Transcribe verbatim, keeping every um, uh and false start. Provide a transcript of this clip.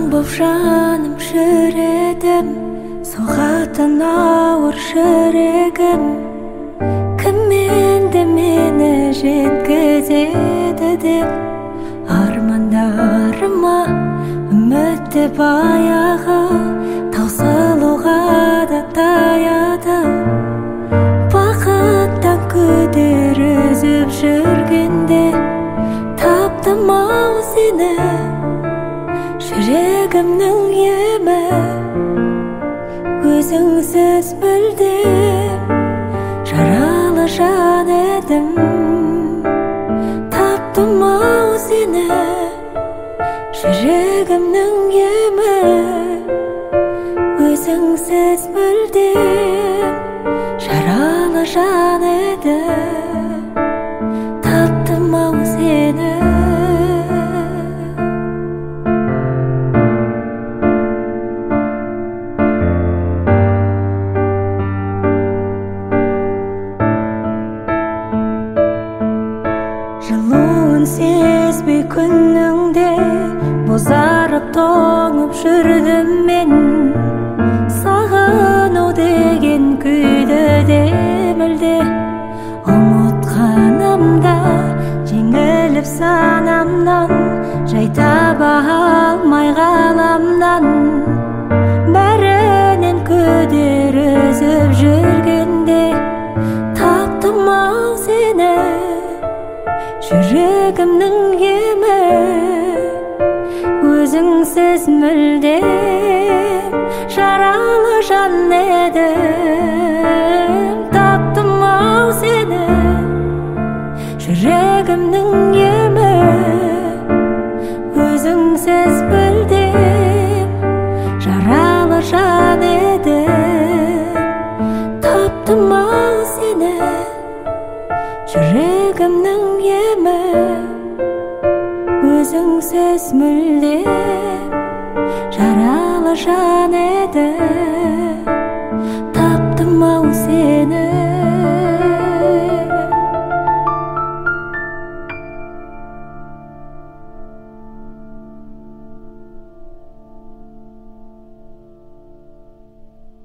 боп жаным шіредім, соғатын ауыр жүрегім. Кім енді мені жеткізеді деп, армандарыма үмітті баяғы таусылуға да таяды. Бақыттан күдер үзіп жүргенде таптым ау сені, жүрегімнің емі. Өзіңсіз мүлдем жаралы жан едім, таптым ау сені, жүрегімнің емі. Өзіңсіз мүлдем жаралы жан едім, таптым ау сені. Жылуын сезбей күніңде бозарып тоңып жүрдім мен. Сағыну деген күйді де мүлде ұмытқанымда, жеңіліп санамнан, жай таба алмай ғаламнан. Бәрінен күдер үзіп жүргенде таптым ау сені, жүрегімнің емі. Өзіңсіз мүлдем жаралы жан едім, таптым ау сені, жүрегімнің емі. Өзіңсіз мүлдем жаралы жан едім, таптым ау сені, жүрегімнің емі. Өзіңсіз мүлдем жаралы жан едім.